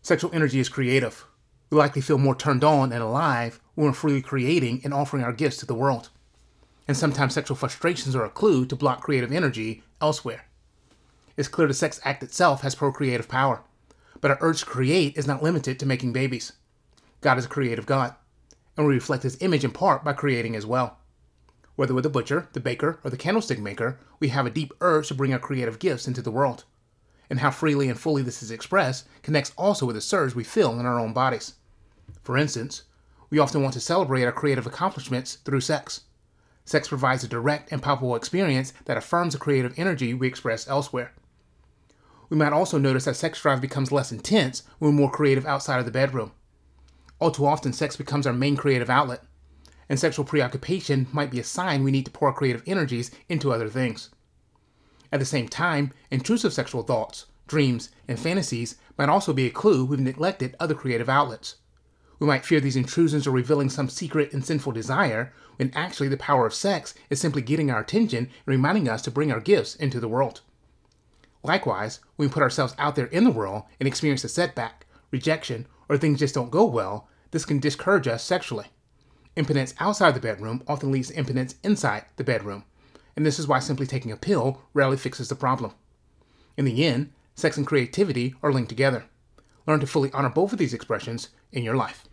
Sexual energy is creative. We likely feel more turned on and alive when we're freely creating and offering our gifts to the world. And sometimes sexual frustrations are a clue to block creative energy elsewhere. It's clear the sex act itself has procreative power, but our urge to create is not limited to making babies. God is a creative God, and we reflect His image in part by creating as well. Whether we're the butcher, the baker, or the candlestick maker, we have a deep urge to bring our creative gifts into the world. And how freely and fully this is expressed connects also with the surge we feel in our own bodies. For instance, we often want to celebrate our creative accomplishments through sex. Sex provides a direct and palpable experience that affirms the creative energy we express elsewhere. We might also notice that sex drive becomes less intense when we're more creative outside of the bedroom. All too often, sex becomes our main creative outlet, and sexual preoccupation might be a sign we need to pour our creative energies into other things. At the same time, intrusive sexual thoughts, dreams, and fantasies might also be a clue we've neglected other creative outlets. We might fear these intrusions are revealing some secret and sinful desire, when actually the power of sex is simply getting our attention and reminding us to bring our gifts into the world. Likewise, when we put ourselves out there in the world and experience a setback, rejection, or things just don't go well, this can discourage us sexually. Impotence outside the bedroom often leads to impotence inside the bedroom, and this is why simply taking a pill rarely fixes the problem. In the end, sex and creativity are linked together. Learn to fully honor both of these expressions in your life.